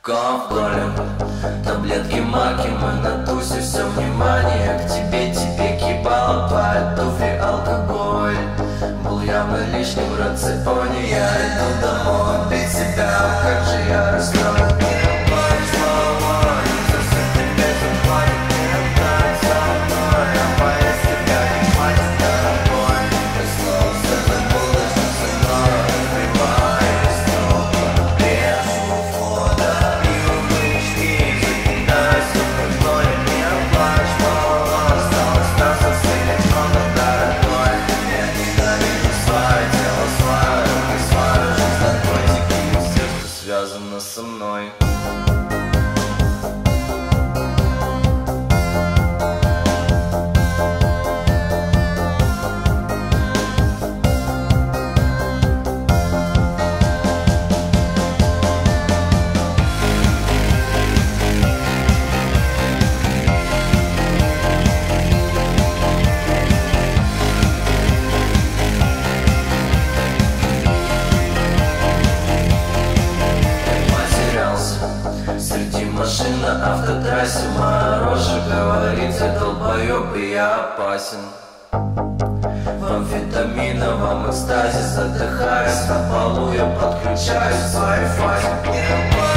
Контролем таблетки маки, мы на тусе, все внимание к тебе, кибала, паль, туфли, алкоголь был явно лишним в рационе. Я иду домой бить себя, как же я расстроен. Связано со мной. Среди машин на автотрассе моя рожа говорит: я долбоёб и я опасен. В амфетаминовом экстазе задыхаясь, на полу я подключаюсь к своей фазе.